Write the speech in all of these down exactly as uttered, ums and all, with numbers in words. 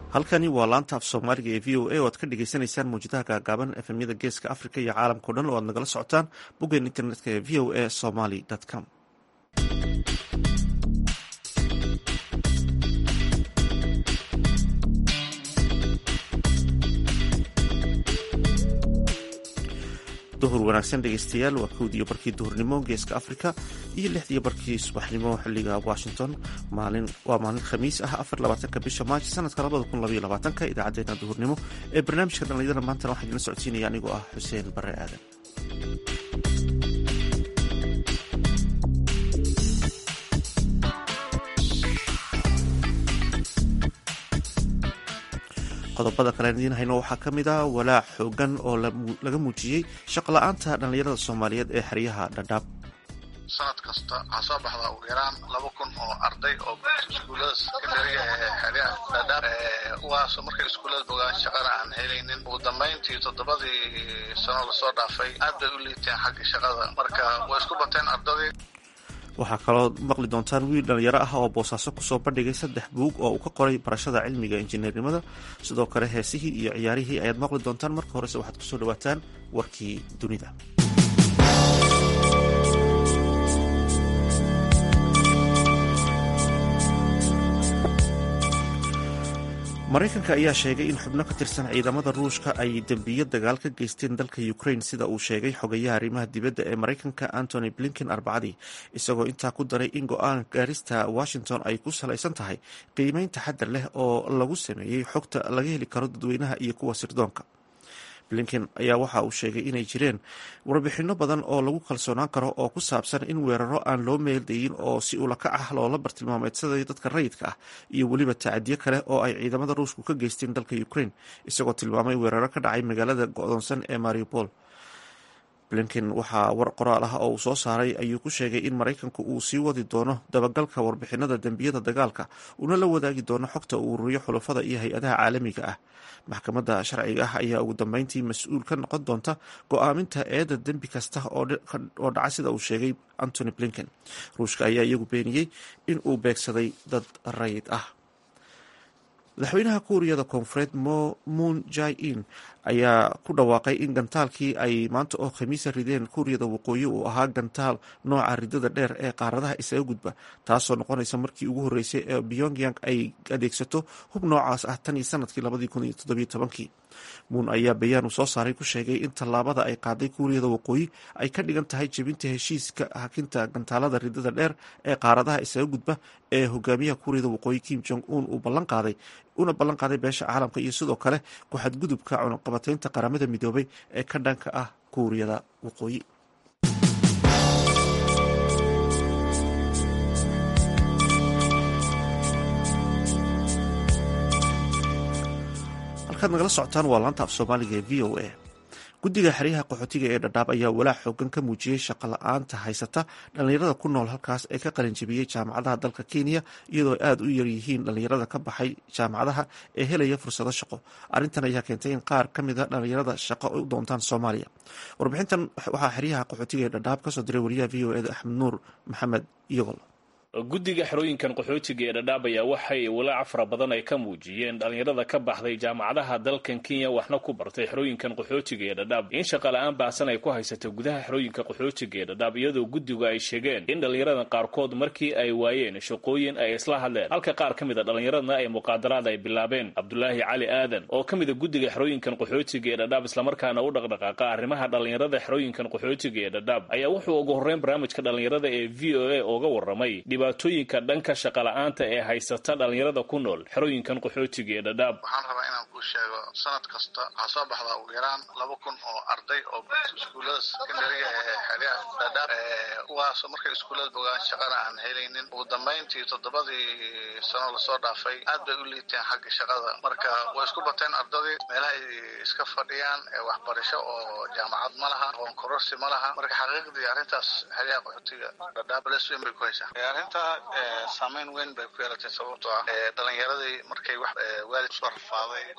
halkani waa laanta af soomaaliga ee v o a oo aad ka dhagaysanaysaan mawjadaha gaagaaban efemyada geeska africa iyo caalamkao dhan oo aad nagala socotaan boggeen internetka ee v o a somaly com. duhur wanaagsan dhegeystayaal, waa kowdiiyo barkii duhurnimo geeska africa iyo lixdiiyo barkii subaxnimo xiliga washington. maalin waa maalin khamiis ah afar labaatanka bisha maaj sanadka labada kun labaiyo labaatanka. idaacadeena duhurnimo ee barnaamijka dhallinyarada maantana waxaa idinla socodsiinaya anigoo ah xuseen bare aadan. qodobada kale idiin hayno waxaa ka mid ah walaac xoogan oo laga muujiyey shaqo la-aanta dhallinyarada soomaaliyeed ee xeryaha dhadhaab. sanad kasta waxaa soo baxdaa ugu yaraan laba kun oo arday oo iskuullada sekondariga ee xeryaha dhadhaab kuwaas markay iskuullada bogaan shaqana aan helaynin. ugu dambayntii toddobadii sano lasoo dhaafay aad bay u liiteen xagga shaqada, marka way isku bateen ardadii. waxaa kaloo maqli doontaan wiil dhalinyaro ah oo boosaaso kusoo bandhigay saddex buug oo uu ka qoray barashada cilmiga injineernimada. sidoo kale heesihii iyo ciyaarihii ayaad maqli doontaan. marka horese waxaad kusoo dhawaataan warkii dunida. maraykanka ayaa sheegay in xubno ka tirsan ciidamada ruushka ay dembiyo dagaal ka geysteen dalka ukraine, sida uu sheegay xogayaha arrimaha dibadda ee maraykanka antony blinken arbacadii, isagoo intaa ku daray in go-aan gaarista washington ay ku salaysan tahay qiimeyn taxadar leh oo lagu sameeyey xogta laga heli karo dadweynaha iyo kuwa sirdoonka. blinken ayaa waxa uu sheegay inay jireen warbixino badan oo lagu kalsoonaan karo oo ku saabsan in weeraro aan loo meeldayin oo si ulakac ah loola bartilmaameedsaday dadka rayidka ah iyo weliba tacadiyo kale oo ay ciidamada ruushku ka geysteen dalka ukraine, isagoo tilmaamay weeraro ka dhacay magaalada go-doonsan ee mariupol. blinken waxaa war qoraal ah oo uu soo saaray ayuu ku sheegay in maraykanku uu sii wadi doono dabagalka warbixinada dembiyada dagaalka, una la wadaagi doono xogta uu ururiyo xulafada iyo hay-adaha caalamiga ah. maxkamadda sharciga ah ayaa ugu dambeyntii mas-uul ka noqon doonta go-aaminta eeda dembi kasta oo dhaca, sida uu sheegay antony blinken. ruushka ayaa iyagu beeniyey in uu beegsaday dad rayid ah. madaxweynaha kuuriyada koonfureed moon jae-in ayaa ku dhawaaqay in gantaalkii ay maanta oo khamiisa rideen kuuriyada waqooyi uu ahaa gantaal nooca ridada dheer ee qaaradaha isaga gudba, taasoo noqonaysa markii ugu horreysay ee pyongyang ay adeegsato hub noocaas ah tan iyo sanadkii labadii kun iyo toddobiyo tobankii. muun ayaa bayaan uu soo saaray ku sheegay in tallaabada ay qaaday kuuriyada waqooyi ay ka dhigan tahay jebinta heshiiska hakinta gantaalada ridada dheer ee qaaradaha isaga gudba ee hogaamiyaha kuuriyada waqooyi kim jong un uu ballan qaaday una ballan qaaday beesha caalamka iyo sidoo kale ku-xadgudubka cunaqabateynta qaramada midoobay ee ka dhanka ah kuuriyada waqooyi. halkaad nagala socotaan waa laanta af soomaaliga ee v o a. guddiga xeryaha qaxootiga ee dhadhaab ayaa walaac xoogan ka muujiyey shaqo la-aanta haysata dhallinyarada ku nool halkaas ee ka qalinjabiyey jaamacadaha dalka kenya, iyadoo aada u yaryihiin dhallinyarada ka baxay jaamacadaha ee helaya fursado shaqo. arrintan ayaa keentay in qaar ka mida dhallinyarada shaqo u doontaan soomaaliya. warbixintan waxaa xeryaha qaxootiga ee dhadhaab kasoo diray wariyaha v o eda axmed nuur maxamed iyagol. guddiga xerooyinkan qaxootiga ee dhadhaab ayaa waxay walaac fara badan ay ka muujiyeen dhallinyarada ka baxday jaamacadaha dalkan kenya waxna ku bartay xerooyinkan qaxootiga ee dhadhaab in shaqa la-aan baahsan ay ku haysato gudaha xerooyinka qaxootiga ee dhadhaab, iyadoo guddigu ay sheegeen in dhallinyaradan qaarkood markii ay waayeen shaqooyin ay isla hadleen, halka qaar ka mid a dhallinyaradna ay muqaadaraad ay bilaabeen. cabdulaahi cali aadan oo ka mid a guddiga xerooyinkan qaxootiga ee dhadhaab islamarkaana u dhaqdhaqaaqa arrimaha dhallinyarada xerooyinkan qaxootiga ee dhadhaab ayaa wuxuu ugu horreyn barnaamijka dhallinyarada ee v o a ooga warramay dhibaatooyinka dhanka shaqa la-aanta ee haysata dhallinyarada ku nool xerooyinkan qaxootiga ee dhadhaab. waxaan rabaa inaan kuu sheego sanad kasta waxaa soo baxdaa ugu yaraan laba kun oo arday oo iskuullada sekondariga ee xeryaha dhadhaab kuwaas markay iskuullada bogaan shaqana aan helaynin. ugu dambayntii toddobadii sano lasoo dhaafay aad bay u liiteen xagga shaqada, marka way isku bateen ardadii. meelaha ay iska fadhiyaan ee waxbarasho oo jaamacad ma laha, aqoon kororsi ma laha. marka xaqiiqdii arrintaas xeryaha qaxootiga dhadhaab les weyn bay ku haysaa. arrinta saameyn weyn bay ku yeelatay sababtoo ah dhalinyaradii markay wax waalid soo rafaaday la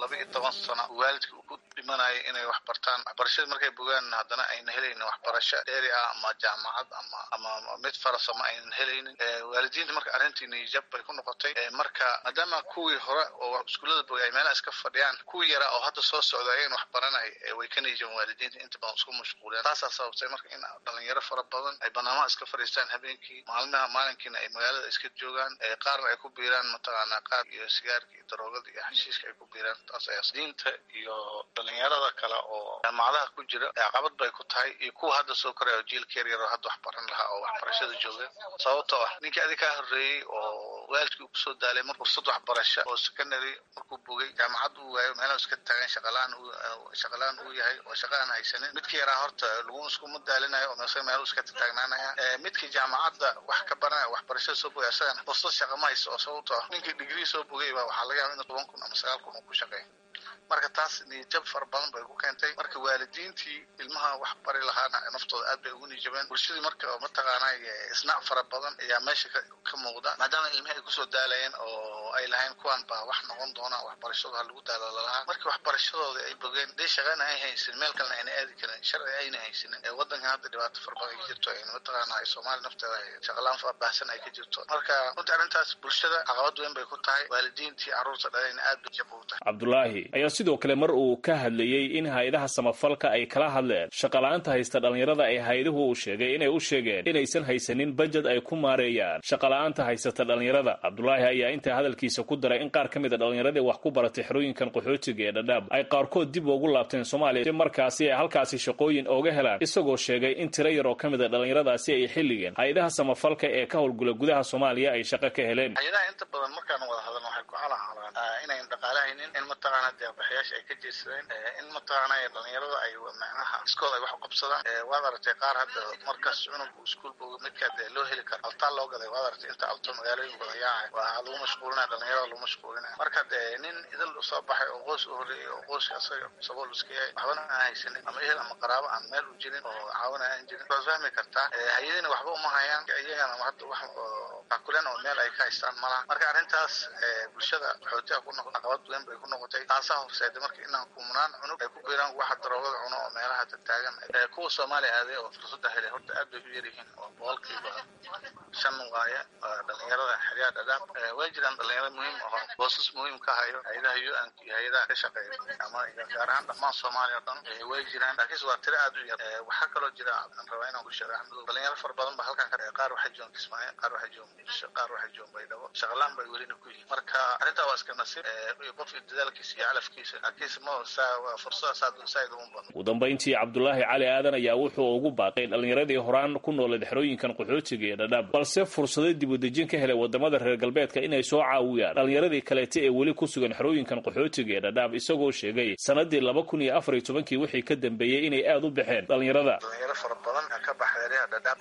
laba iyo toban sano waalidka uu ku dhimanayay inay wax bartaan waxbarashada markay bogaan haddana ayna helaynin waxbarasho dheeri ah ama jaamacad ama ama mid farsamo aynan helaynin waalidiinta marka arrintii niyad bay ku noqotay marka maadaama kuwii hore oo iskuulada bogay ay meelaha iska fadhiyaan kuwii yara oo hadda soo socda ayaan wax baranay way ka niyadjabeen waalidiinta inta badan isku mashquuleen taasaa sababtay marka in dhalinyaro fara badan ay banaamaha iska fadhiistaan habeenkii maalmaha maalinkiina ay magaalada iska joogaan qaarna ay ku biiraan mataqaanaa qaar iyo sigaarka iyo daroogada iyo xashiishka ay ku biiraan taas ayaa diinta iyo dhalinyarada kale oo jaamacadaha ku jira caqabad bay ku tahay iyo kuwa hadda soo koraya oo jiilka yaryar oo hadda wax baran lahaa oo waxbarashada jooga sababtoo ah ninkii adiga ka horreeyey oo waalidkii uu kusoo daalay mar fursad waxbarasho oo secondary markuu bogay jaamacad uu waayo meelaha iska taagan shaqalaan uu shaqalaan uu yahay oo shaqo aan haysanin midkii yaraa horta lagu isku mudaalinayo oo meesha meel iska taagnaanaya midkii jaamacadda wax ka baranaya waxbarashada soo bogay asagana fursad shaqo ma haysto oo sababtoo ah ninkii degree soo bogay baa waxaa laga yaabaa in toban kun ama sagaal kun uu ku shaqeeyo marka taas niyad far badan bay ku keentay marka waalidiintii ilmaha wax bari lahaana naftooda aad bay ugu niyajabeen bulshadii marka mataqaanaa isnaac fara badan ayaa meesha ka muuqda maadaama ilmaha ay kusoo daalayeen oo ay lahayn kuwan baa wax noqon doona waxbarashadooda lagu daalaala lahaa markii waxbarashadooda ay bogeen dee shaqana ay haysan meel kalena ayna aadi karin sharci ayna haysanin ee wadankan hadda dhibaato fara badan ka jirto ayna mataqaanaa ay soomaali nafteeda shaqalaan baahsan ay ka jirto marka runtii arrintaas bulshada caqabad weyn bay ku tahay waalidiintii carruurta dhalayna aad bay jab ugu tahay cabdulaahi ayaa sidoo kale mar uu ka hadlayey in hay-adaha samafalka ay kala hadleen shaqala-aanta haysta dhalinyarada ay hay-aduhu uu sheegay inay u sheegeen inaysan haysanin bajed ay ku maareeyaan shaqala-aanta haysata dhalinyarada cabdulaahi ayaa intaa hadalkiisa ku daray in qaar ka mid a dhalinyaradii wax ku baratay xerooyinkan qaxootiga ee dhadhaab ay qaarkood dib ugu laabteen soomaaliya si markaasi ay halkaasi shaqooyin ooga helaan isagoo sheegay in tiro yar oo ka mid a dhalinyaradaasi ay xilligeen hay-adaha samafalka ee ka howlgula gudaha soomaaliya ay shaqo ka heleen hay-adaha inta badan markaan wada hadalno waxay ku calacalaan inayn dhaqaalahaynin in mataqaana deeqbaxyaasha ay ka jeedsadeen in mataqaana dhalinyarada ay macnaha iskooda ay wax u qabsadaan waad aragtay qaar hadda markaas cunugku iskuul booga midkaa dee loo heli karo altaa loo gaday waad aragtay inta alto magaalooyin wadayaacay waa lagu mashquulinaya dhalinyarada lagu mashquulinaya marka dee nin idil soo baxay oo qoys u horreeyay oo qoyska asaga sabool iska yahay waxbana aan haysanin ama ehel ama qaraabo aan meel u jirin oo caawina aan jirin waad fahmi kartaa hay-adina waxba uma hayaan iyagana hadda wax kulen oo meel ay ka haystaan malaha marka arrintaas bulshada qaxootiga ku noqon caqabad weyn bay ku noqotay taasaa horseeday marka inaan kumunaan cunug ay ku biiraan waxa daroogada cuno oo meelaha taagan kuwa soomaaliya aaday oo fursadda helay horta aad bay u yar yihiin oo boqolkiiba shan waaye dhalinyarada xeryaha dhadhaab way jiraan dhalinyaro muhiim oo boosas muhiim ka hayo hay-adaha u n iyo hay-adaha ka shaqeeya ama gaar ahaan dhammaan soomaaliya o dhan way jiraan laakiinse waa tiro aad u yar waxaa kaloo jira aan rabaa inaan ku sheego axmedo dhalinyaro fara badan ba halkan ka qaar waxay joogan kismaayo qaar waxay joogan muqdisho qaar waxay joogan baydhabo shaqalaan bay welina ku yihiin marka arrintaa waa iska nasiib qof dadaalkiisa iyo calafkiisa laakiinse ma fursada saaid uma badan ugu dambayntii cabdulaahi cali aadan ayaa wuxuu ugu baaqay dhalinyaradii horaan ku nooleed xerooyinkan qaxootiga ee dhadhaab balse fursado dib u dejin ka helay wadamada reer galbeedka inay soo caawiyaan dhalinyaradii kaleeta ee weli ku sugan xerooyinkan qaxootiga ee dhadhaab isagoo sheegay sanadii laba kun iyo afar iyo tobankii wixii ka dambeeyey inay aad u baxeen dhalinyarada dhalinyaro fara badan ka baxeereha dhadhaab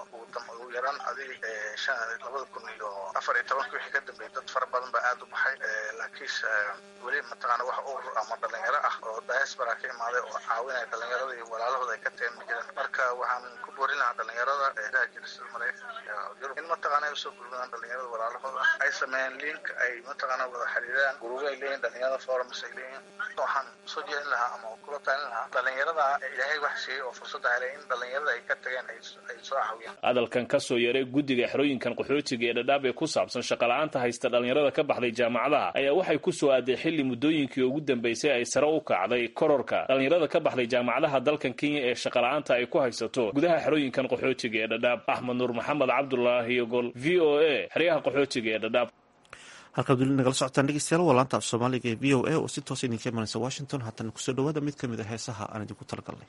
ugu yaraan adig labada kun iyo afar iyo tobankii wixii ka dambeeyey dad fara badan baa aad u baxay laakiinse weli mataqaana wax urur ama dhalinyaro ah oo diaspora ka imaaday oo caawinaya dhalinyarada iyo walaalahooda ay ka teemi jireen marka waxaan ku boorin lahaa dhalinyarada eedaha jira sida maraykanka yurub in mataqaana ay usoo gurmadaan dhalinyarada walaalahooda ay sameeyaan link ay mataqaana wada xiriiraan guruubo ay leeyihin dhalinyarada forums ay leeyihin waxaan soo jeedin lahaa ama kula talin lahaa dhalinyarada ilaahay wax siiyey oo fursadda helay in dhalinyarada ay ka tageen ay soo caawiyaan hadalkan ka soo yeeray guddiga xerooyinkan qaxootiga ee dhadhaab ee ku saabsan shaqala-aanta haysta dhalinyarada ka baxday jaamacadaha ayaa waxay ku soo aaday xilli muddooyinkii ugu dambeysay ay sare u kacday kororka dhalinyarada ka baxday jaamacadaha dalkan kenya ee shaqala-aanta ay ku haysato gudaha xerooyinkan qaxootiga ee dhadhaab axmed nuur maxamed cabdulaahi gol v o a xeryaha qaxootiga ee dhadhaab halkaad weli nagala socotaan dhegeystayaal waa laanta af soomaaliga ee v o a oo si toosa idinka imanaysa washington haatan kusoo dhawaada mid ka mid a heesaha aan idinku talagalnay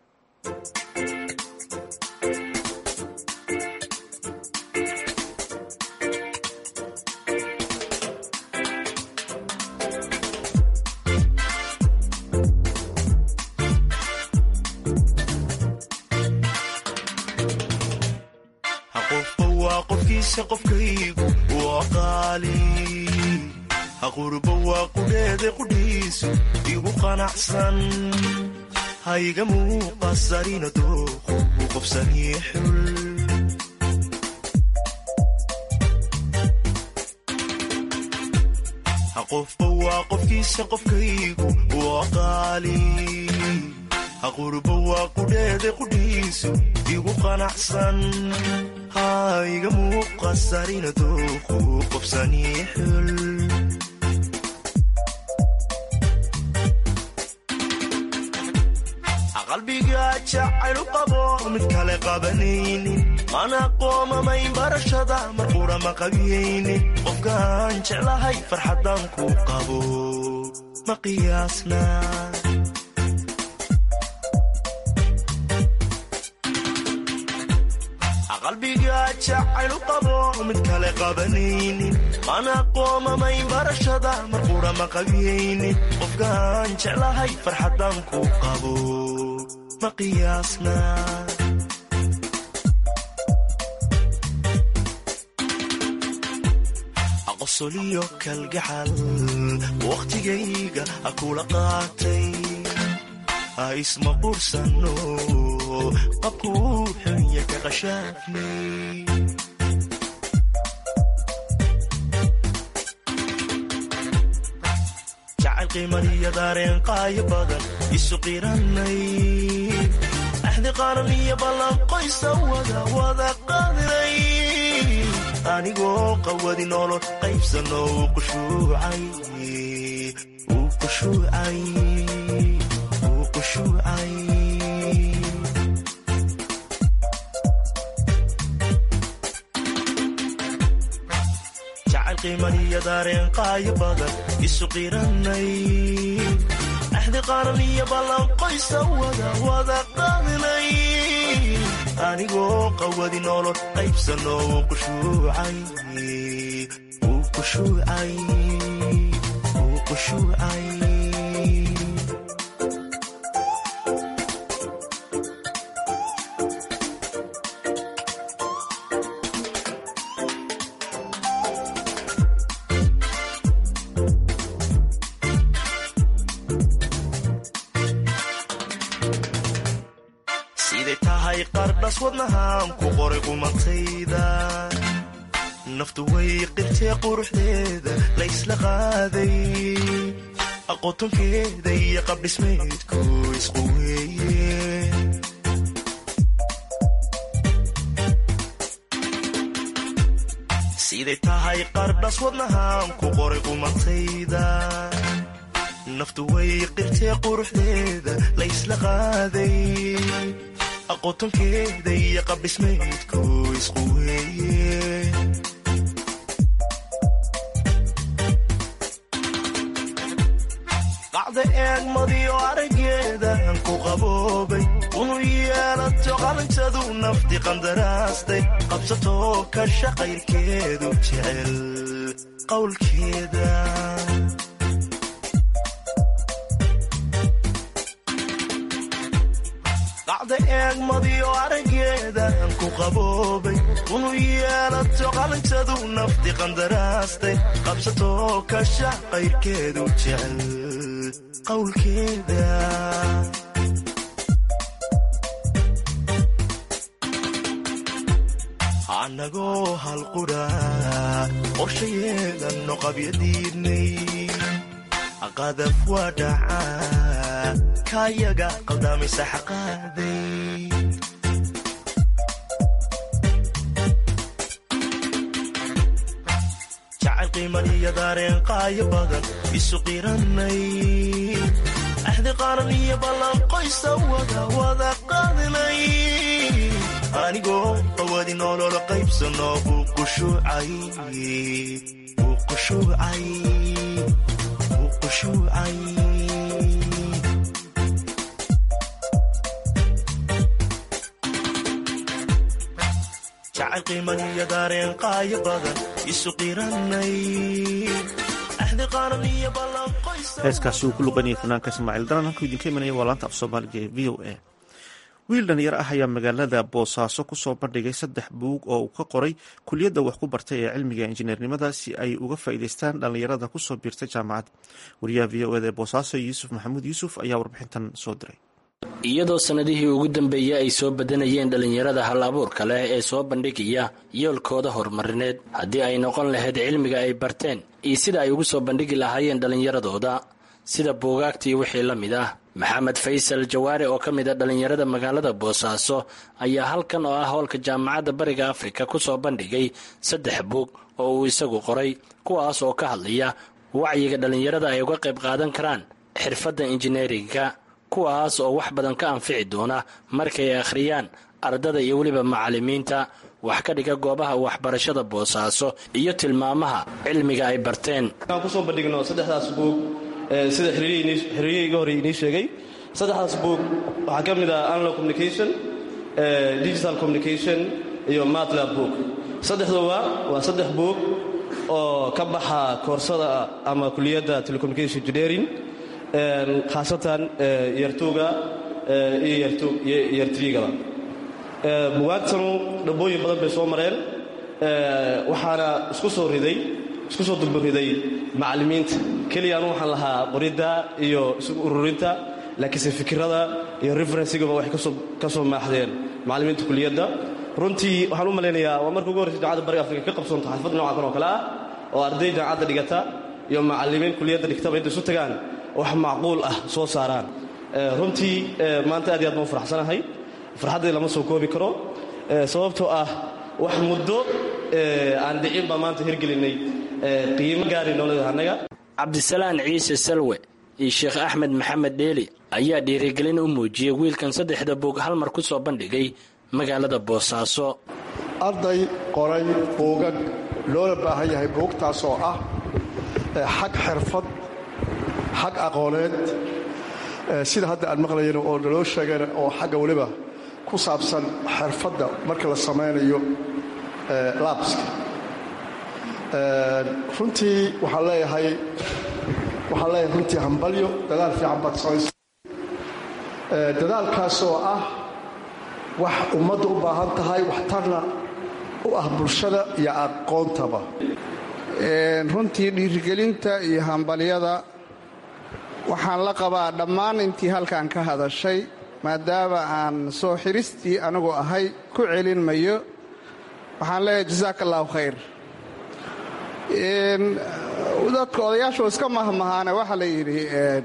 qofkaygu waa qaali haqurba waa qudheede qudhiisu igu qanacsan hayga muuqasarina dooqu u qofsanii xul qofba waa qofkiisa qofkaygu waa qaali qurba waa qudheeda qudhiisu igu qanacsan hayga muuqasarina dooqu qofsanii xul qalbiga jacayl u qabo mid kale qabanaynin mana qoomamayn barashada marqura ma qabiyaynin qofkaan jeclahay farxadan ku qabo ma qiyaasna qalbiga jacayl u qabo mid kale qabanaynin mana qoomamayn barashada marqura ma qabiyaynin qofkaan jeclahay farxadan ku qabo ma qiyaasna aqosoliyo kalgacal waqtigayga akula qaatay isma qursano qabkuu xunya ka qashaafnay jacayl qiimaniyo daareen qaayo badan isu qiranay axdi qaran iyo ballan qoysa wada wada qaadinay anigoo qawadi nolol qaybsano uu qushuucay uu qushuucay jacayl qiimaniyo daareen qaayo badan isu qiranay axdi qaran iyo ballan qoysa wada wada qaadinay anigoo qawadi nolol qaybsano uu qushuucay uu qushuucay uu qushuucay qardhas wadnahaan ku qoray qumatayda naftu way qirtee quruxdeeda la isla qaaday aqotonkeeda iyo qabdhismeedku isqu weeye siday tahay qardhas wadnahaan ku qoray qumatayda naftu way qirtee quruxdeeda la isla qaaday aqotonkeeda iyo qabdhismeedku isqu weeye qacda eegmadiyo araggeedan ku qaboobay unu yeelato qalintadu nafti qandaraastay qabsatoo kasha qayrkeedu jecel qowlkeeda qacda eegmadiyo araggeedan ku qaboobay unu yeelato qalintadu nafti qandaraastay qabsatoo kasha qayrkeedu jecel qowlkeeda annagoo halqudha qorshayeedanno qabyadiidnay qadaf waa dhacaa kayaga qaldamaysa xaqaaday jacayl qiimaniyo daareen qaayo badan isu qiranay axdi qaran iyo ballan qoysa wada wada qaadinay anigoo qawadi nolol qaybsano uu qushuucay uu qushuucay uu qushuucay jacayl qiimaniyo daareen qaayo badan isu qiranay axdi qaran iyo ballan qoysa. heeskaasi uu ku luqanayay fanaanka ismaaciil daran halkuu idinka imanaya waa laanta af soomaaliga ee v o a. wiil dhalinyaro ah ayaa magaalada boosaaso kusoo bandhigay saddex buug oo uu ka qoray kuliyadda wax ku bartay ee cilmiga injineernimada si ay uga faa'iidaystaan dhallinyarada kusoo biirtay jaamacad. wariyaha v o eda ee boosaaso yuusuf maxamuud yuusuf ayaa warbixintan soo diray. iyadoo sannadihii ugu dambeeyey ay soo badanayeen dhallinyarada hal abuurka leh ee soo bandhigaya yoolkooda horumarineed haddii ay noqon lahayd cilmiga ay barteen iyo sida ay ugu soo bandhigi lahaayeen dhallinyaradooda sida buugaagta iyo wixii la mid ah. maxamed faysal jawaare oo ka mid a dhallinyarada magaalada boosaaso ayaa halkan oo ah howlka jaamacadda bariga afrika ku soo bandhigay saddex buug oo uu isagu qoray kuwaas oo ka hadlaya wacyiga dhallinyarada ay uga qayb qaadan karaan xirfadda injineeringa kuwaas oo wax badan ka anfici doona markay akhriyaan ardada iyo weliba macallimiinta wax ka dhiga goobaha waxbarashada boosaaso iyo tilmaamaha cilmiga ay barteen. waxaan ku soo bandhigno saddexdaas buug sida xiriiriyeyga hore inii sheegay. saddexdaas buug waxaa ka mid ah analog communication, digital communication iyo matlab book. saddexdooba waa saddex buug oo ka baxa koorsada ama kuliyadda telecommunication engineering khaasatan yartuuga iyo yartriigaba. bugaagtanu dhabbooyin badan bay soo mareen waxaana isku soo riday isku soo dulbariday macallimiinta keliya anu waxaan lahaa qoridda iyo isugu ururinta laakiinse fikirada iyo referensigaba waxay ka soo maaxdeen macallimiinta kuliyadda. runtii waxaan u malaynayaa waa marka ugu horreysa jaamacadda bariga afrika ka qabsoonto xalfad noocan kan oo kale ah oo arday jaamacadda dhigata iyo macallimiin kuliyadda dhigtaba intay isu tagaan wax macquul ah soo saaraan. runtii maanta aad iyo aad baan u faraxsanahay. farxaddii lama soo koobi karo sababtoo ah wax muddo aan dhicin baa maanta hirgelinay qiimo gaari noloda annaga. cabdisalaan ciise salwe iyo sheekh axmed maxamed dheeli ayaa dhiirigelin u muujiyey wiilkan saddexda buug hal mar ku soo bandhigay magaalada boosaaso. arday qoray buugag loola baahan yahay buugtaas oo ah xag xirfad xag aqooneed sida hadda aan maqlayno oo naloo sheegeen oo xagga weliba ku saabsan xirfadda marka la samaynayo laabska. runtii waxaan leeyahay waxaan leeyahay runtii hambalyo dadaal fiican baad samaysay. dadaalkaas oo ah wax ummadda u baahan tahay waxtarna u ah bulshada iyo aqoontaba. runtii dhiirigelinta iyo hambalyada waxaan la qabaa dhammaan intii halkan ka hadashay maadaama aan soo xiristii anigu ahay ku celin mayo. waxaan leeyahay jasaaka allahu khayr. dadka odayaashu iska mahmahaane waxaa la yidhi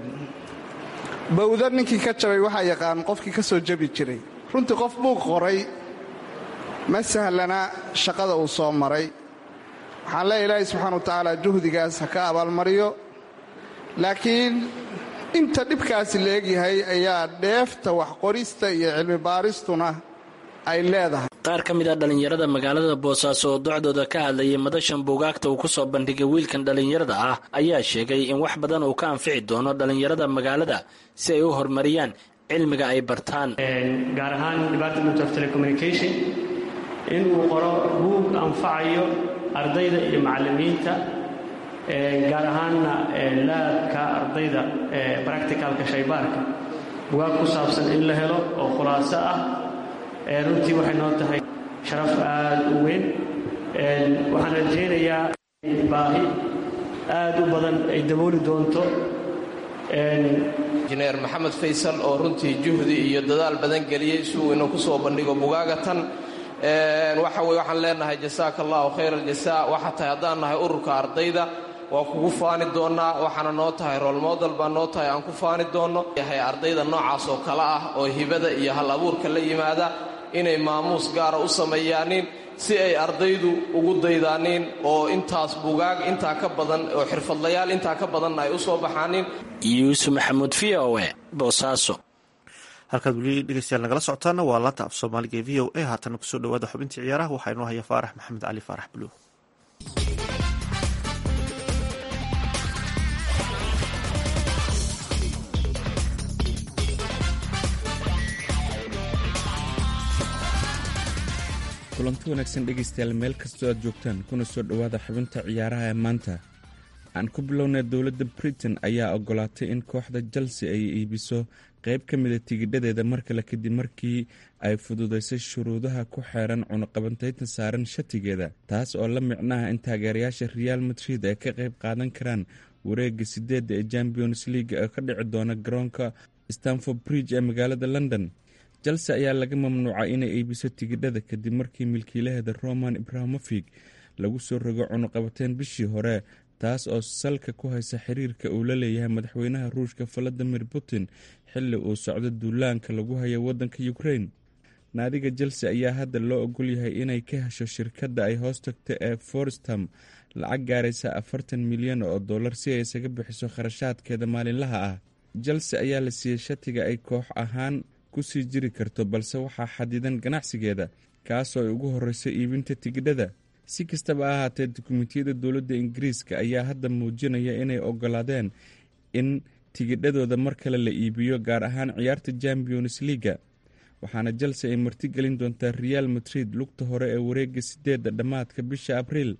bawda ninkii ka jabay waxaa yaqaan qofkii ka soo jabi jiray. runtii qof buu qoray ma sahlana shaqada uu soo maray. waxaan leeyahay ilaahay subxaana wa tacaala juhdigaas ha ka abaalmariyo laakiin inta dhibkaasi la egyahay ayaa dheefta wax qorista iyo cilmi baaristuna ay leedahay. qaar ka mid a dhallinyarada magaalada boosaaso oo docdooda ka hadlayay madashan buugaagta uu ku soo bandhigay wiilkan dhallinyarada ah ayaa sheegay in wax badan uu ka anfici doono dhallinyarada magaalada si ay u horumariyaan cilmiga ay bartaan. gaar ahaan department of telecommunication inuu qoro buug anfacayo ardayda iyo macallimiinta gaar ahaanna laabka ardayda practicalka shaybaarka bugaag ku saabsan in la helo oo khulaaso ah. runtii waxay noo tahay sharaf aad u weyn. waxaan rajaynayaa baahi aad u badan ay dabooli doonto. injineer maxamed faysal oo runtii juhdi iyo dadaal badan geliyey si uu inuu ku soo bandhigo bugaagatan. waxa weye waxaan leenahay jasaaka allahu khayr aljasaa. waxaa tahay haddaan nahay ururka ardayda waa kugu faani doonnaa. waxaana noo tahay rool model baa noo tahay aan ku faani doonno. yahay ardayda noocaas oo kale ah oo hibada iyo hal abuurka la yimaada inay maamuus gaara u sameeyaanin si ay ardaydu ugu daydaaniin oo intaas bugaag intaa ka badan oo xirfadlayaal intaa ka badanna ay u soo baxaanin. yuusuf maxamuud v o e boosaaso. halkaad weli dhegeystayaal nagala socotaana waa laanta af soomaaliga ee v o a. haatana kusoo dhawaada xubintii ciyaaraha waxaa inoo haya faarax maxamed cali faarax buluug. kulanti wanaagsan dhegaystayaal meel kastoo aad joogtaan kuna soo dhowaada xubinta ciyaaraha ee maanta. aan ku bilownay dowladda britain ayaa ogolaatay in kooxda chelsea ay iibiso qayb ka mida tigidhadeeda mar kale kadib markii ay fududaysay shuruudaha ku xeeran cunuqabantaynta saaran shatigeeda, taas oo la micnaha in taageerayaasha real madrid ay ka qayb qaadan karaan wareega sideedda ee champions league oo ka dhici doona garoonka stanford bridge ee magaalada london. chelsea ayaa laga mamnuucay inay iibiso tigidhada kadib markii milkiilaheeda roman ibrahamofig lagu soo rogo cunuqabateen bishii hore, taas oo salka ku haysa xiriirka uu la leeyahay madaxweynaha ruushka valadimir putin xilli uu socdo duulaanka lagu hayo waddanka ukraine. naadiga chelsea ayaa hadda loo ogol yahay inay ka hesho shirkadda ay hoos tagto ee forstam lacag gaaraysa afartan milyan oo dollar si ay isaga bixiso kharashaadkeeda maalinlaha ah. chelsea ayaa la siiyey shatiga ay koox ahaan ku sii jiri karto, balse waxaa xadidan ganacsigeeda, kaasoo ay ugu horreyso iibinta tigidhada. si kastaba ha ahaatee, dukumentiyada dowladda ingiriiska ayaa hadda muujinaya inay ogolaadeen in tigidhadooda mar kale la iibiyo, gaar ahaan ciyaarta champions leaga, waxaana chelsea ay martigelin doontaa real madrid lugta hore ee wareega sideedda dhammaadka bisha abriil.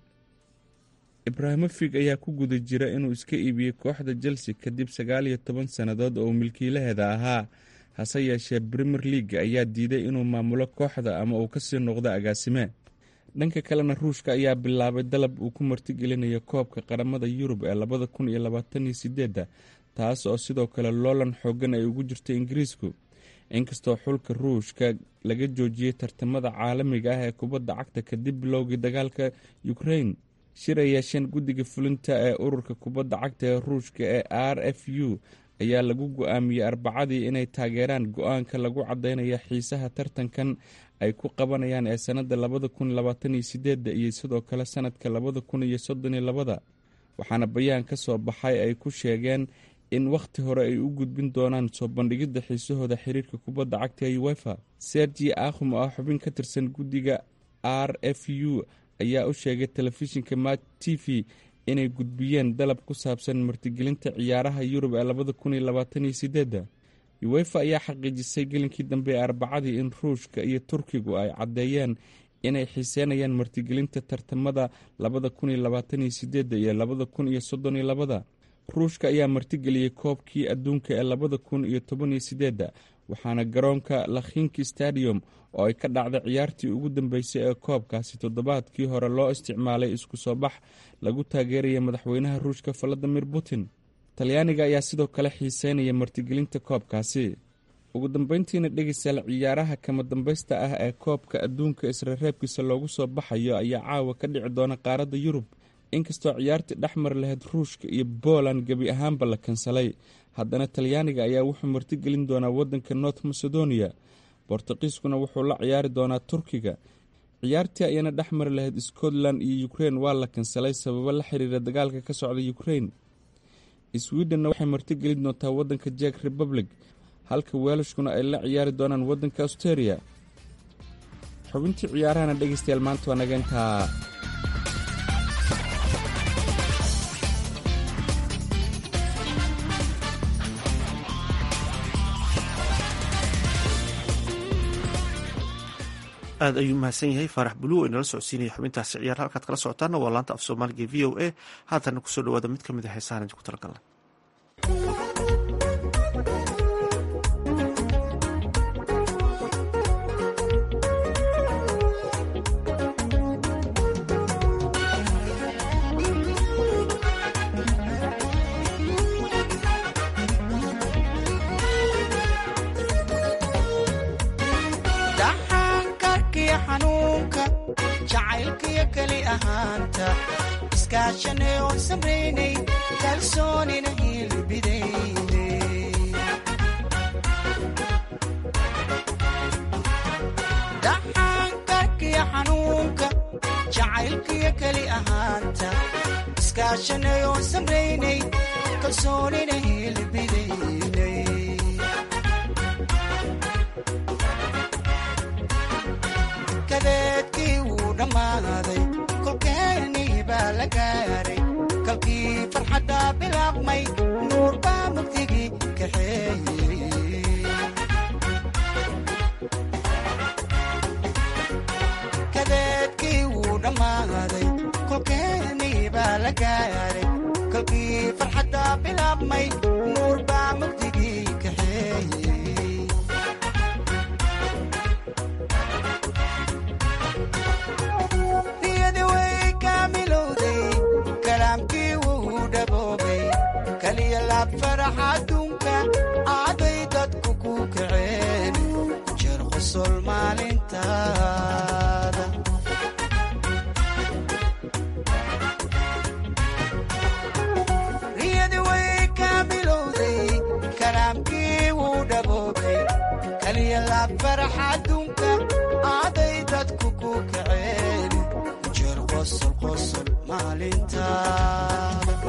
ibrahamofig ayaa ku guda jira inuu iska iibiyey kooxda chelsea kadib sagaal iyo toban sannadood oo milkiilaheeda ahaa, hase yeeshee premier league ayaa diiday inuu maamulo kooxda ama uu kasii noqdo agaasime. dhanka kalena, ruushka ayaa bilaabay dalab uu ku martigelinayo koobka qaramada yurub ee labada kun iyo labaatan iyo sideedda, taas oo sidoo kale loolan xoogan ay ugu jirto ingiriisku. inkastoo xulka ruushka laga joojiyey tartamada caalamiga ah ee kubadda cagta kadib bilowgii dagaalka ukraine. shir ay yeesheen guddiga fulinta ee ururka kubadda cagta ee ruushka ee r f u ayaa lagu go-aamiyey arbacadii inay taageeraan go-aanka lagu caddaynaya xiisaha tartankan ay ku qabanayaan ee sannadda labada kun labaatan iyo sideedda iyo sidoo kale sannadka labada kun iyo soddon iyo labada. waxaana bayaan ka soo baxay ay ku sheegeen in wakhti hore ay u gudbin doonaan soo bandhigidda xiisahooda xiriirka kubadda cagta ee uefa. sergi akhum oo ah xubin ka tirsan guddiga r f u ayaa u sheegay telefishinka mat t v inay gudbiyeen dalab ku saabsan martigelinta ciyaaraha yurub ee labada kun iyo labaatan iyo sideedda. uefa ayaa xaqiijisay gelinkii dambe ee arbacadii in ruushka iyo turkigu ay caddeeyeen inay xiiseynayaan martigelinta tartamada labada kun iyo labaatan iyo sideedda iyo labada kun iyo soddon iyo labada. ruushka ayaa martigeliyey koobkii adduunka ee labada kun iyo toban iyo sideedda, waxaana garoonka lakhinki stadium oo ay ka dhacday ciyaartii ugu dambeysay ee koobkaasi toddobaadkii hore loo isticmaalay isku soo bax lagu taageeraya madaxweynaha ruushka valadimir putin. talyaaniga ayaa sidoo kale xiiseynaya martigelinta koobkaasi. ugu dambeyntiina, dhegeystayaal, ciyaaraha kama dambaysta ah ee koobka adduunka israreebkiisa loogu soo baxayo ayaa caawa ka dhici doona qaaradda yurub. inkastoo ciyaartii dhexmar lahayd ruushka iyo Poland gebi ahaanba la kansalay, haddana talyaaniga ayaa wuxuu martigelin doonaa waddanka north macedonia. bortuqiiskuna wuxuu la ciyaari doonaa turkiga. ciyaartii ayana dhexmar lahayd scotland iyo ukraine waa la kansalay sababo la xiriira dagaalka ka socda ukraine. sweden waxay martigelin doontaa waddanka czech republic, halka welshkuna ay la ciyaari doonaan waddanka australia. xubintii ciyaarahana dhegeystayaal maanta waa naga intaa. aad ayuu mahadsan yahay faarax buluw inala socodsiinaya xubintaasi ciyaar. halkaad kala socotaana waa laanta af soomaaliga v o a. haatana kusoo dhawaada mid ka mid a heesahan idinku talagalnay. jacaylkiyo keli ahaanta iskaashanay oon samraynay kalsoonina hilbidayne dhaxankarkiyo xanuunka jacaylkiyo keli ahaanta iskaashanay oon samraynay kalsoonina hilbidayne kadeedkii wuu dhammaaday kolkeenii baa la gaaray kalkii farxadda bilaabmay nuur baa mugdigii kaxeeyey kadeedkii wuu dhammaaday kolkeenii baa la gaaray kalkii farxadda bilaabmay nuur baa mugdigii kaxeeyey farax adduunka aaday dad qosol maalintaada riyadii way ka bilowday kalaamkii wuu dhaboobay kaliya laab farax adduunka aaday dadku ku kaceen jeer qosol qosol maalintaada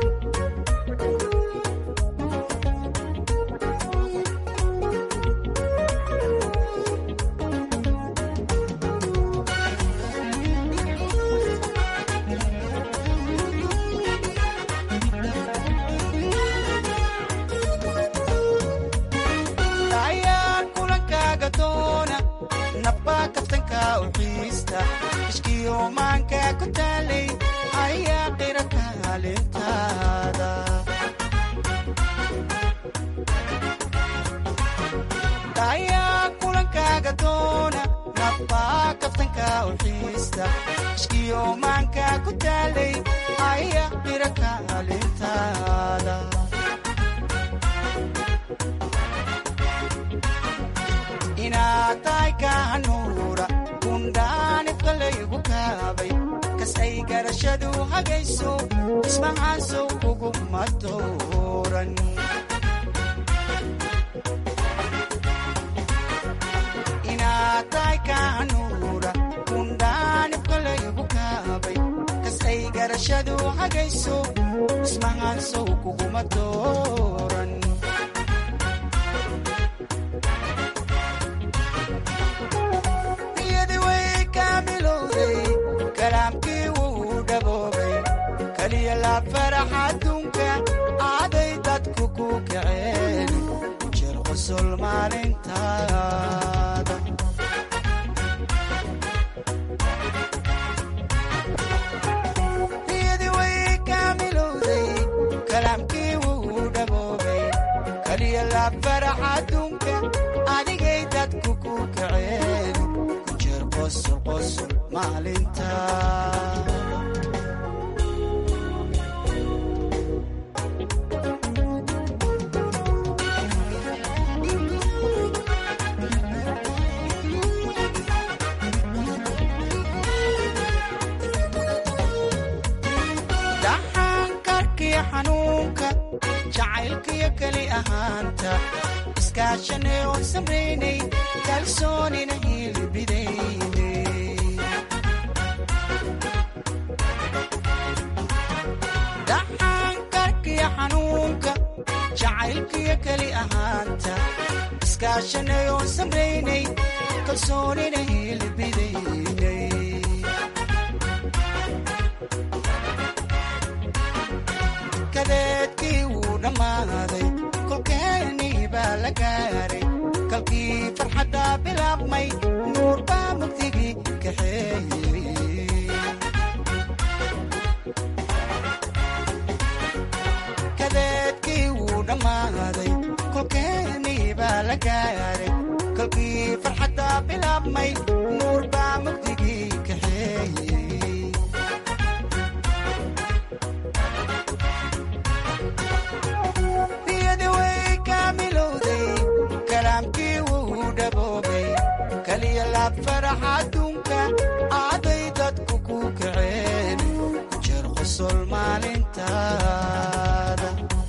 ishkiyomaanka ku taalay ayaa qira kaalintaada dayaa kulankaaga doona nabbaa kaftanka u xiista ishkiyomaanka ku taalay ayaa qira kaalintaada inaad tahay kahanuura kundhaanifkalaygu kaabay kasay garashadu hagayso ismahaasow kuguma dooran inaad tahay kahanuura kundhaanifkalaygu kaabay kasay garashadu hagayso ismahaasow kuguma dooran kalaamkii wuu dhaboobay kaliya laab farax adduunka aaday dadku ku kaceen jeer qosol maalintaada riyadii way ka bilowday kalaamkii wuu dhaboobay kaliya laab farax adduunka adigay dadku ku kaceen jeer qosol qosol maalintaada dhaxankarkii xanuunka jacaylkiyo keli ahaanta iskaashanay oon samraynay kalsoonina hilbidaynay dhaxankarkiyo xanuunka jacaylkiyo keli ahaanta iskaashanay oon samraynay kalsoonina hilbidaynay kadeedkii wuu dhammaaday kolkeenii baa la gaaray kalkii farxadda bilaabmay nuur baa mugdigii kaxeeyey kadeedkii wuu dhammaaday kolkeenii baa la gaaray kalkii farxadda bilaabmay nuur baa mugdigii kaxeeyey kaliya laab farax adduunka aaday dadku ku kaceen jeer qosol maalintaada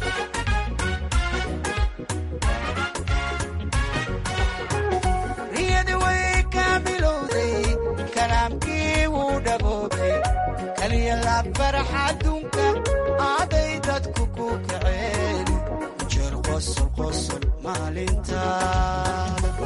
riyadii way ka bilowday kalaamkii wuu dhaboobay kaliya laab farax adduunka aaday dadku ku kaceen jeer qosol qosol maalintaada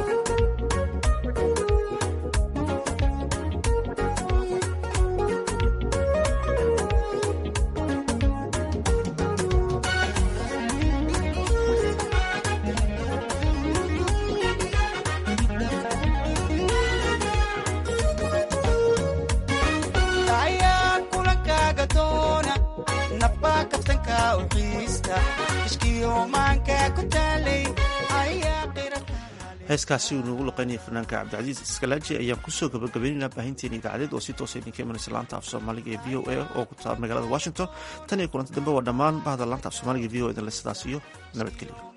heeskaasi uu noogu loqeynaya fanaanka cabdicasiis iskalaaji ayaan kusoo gabagabaynaynaa baahinteena idaacadeed oo si toosa idinka imanaysa laanta af soomaaliga ee v o a oo ku taal magaalada washington tan iyo kulanti dambe waa dhammaan bahda laanta af soomaaliga e v o idinle sidaas iyo nabadgelyo.